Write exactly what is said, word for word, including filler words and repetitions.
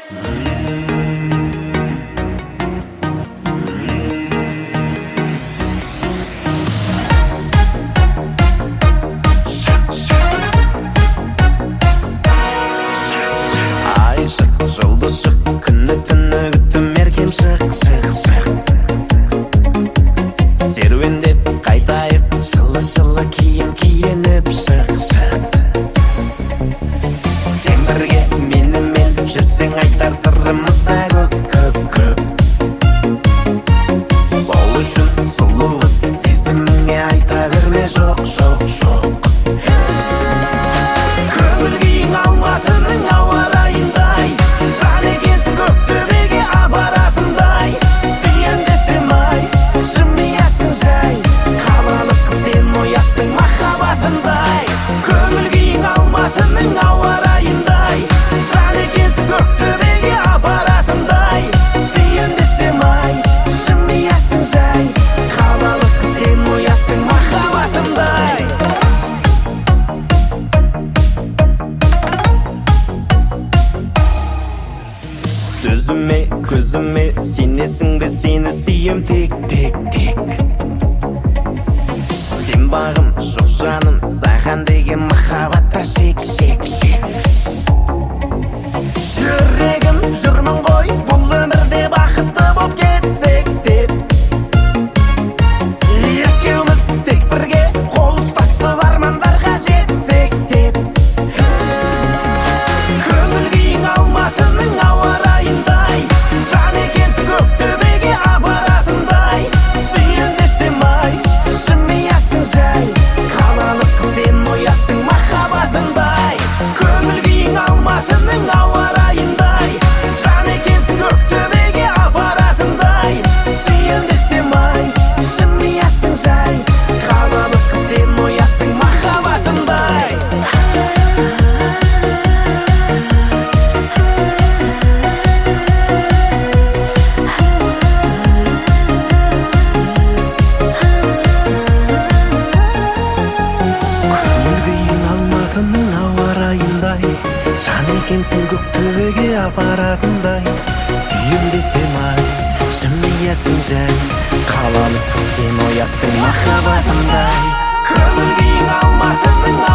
Ай шық, жұлдыз шық, күні түні күттім еркем шық, шық, шық. Серуендеп қайтайық, жылы-жылы киім киініп шық, шық. Сен бірге менімен жүрсең айтар сырымыз да көп, көп, көп. Сол үшін сұлу қыз сезіміңе айта берме жоқ, жоқ, жоқ. Көңіл күйің Алматының ауа райындай, жан екенсің Көктөбеге апаратындай. Сүйем десем ай, жымиясың жай, қалалық қыз сен ояттың махаббатындай. Көңіл күйің Алматының ауа райындай, жан екенсің Көктөбеге апаратындай. Сүйем десем ай, жымиясың жай, қалалық қыз сен ояттың махаббатындай. Сөзіме, көзіме сенесің бе, сені сүйем тек, тек, тек. Сен бағым, жоқ жаным, саған деген махаббатта шек, шек, шек. Жүрегім жүрмін ғой, бұл өмірде бақытты болып кетсек деп. Екеуміз тек бірге қол ұстасып армандарға жетсек деп. Көңіл күйің Алматының ауа райындай, жан екенсің Көктөбеге апаратындай. Сүйем десем ай, жымиясың жай, қалалық қыз сен ояттың махаббатындай. Көңіл күйің Алматының ауа райындай, жан екенсің Көктөбеге апаратындай. Сүйем десем ай, жымиясың жай, қалалық қыз сен ояттың махаббатындай. Көңіл күйің Алматының ауа райындай, жан екенсің Көктөбеге апаратындай. Сүйем десем ай, жымиясың жай, қалалық қыз сен ояттың махаббатындай. Көңіл күйің Алматының